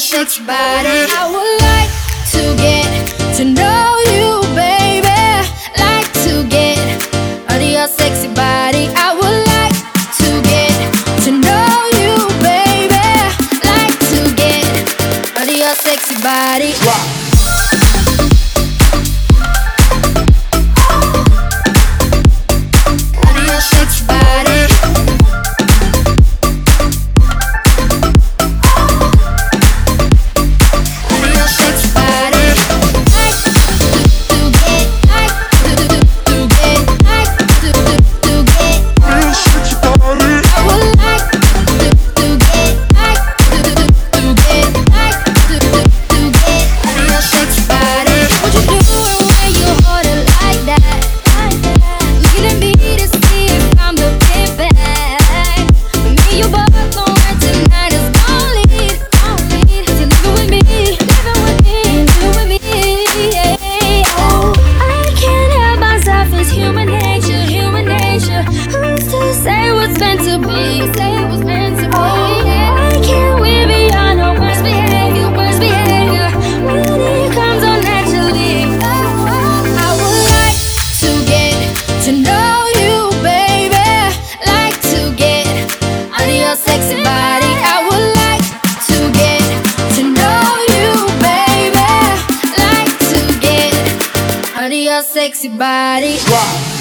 sexy body. I would like to get to know you, baby. Like to get under your sexy body. I would like to get to know you, baby. Like to get under your sexy body. Under your sexy body. Sexy body.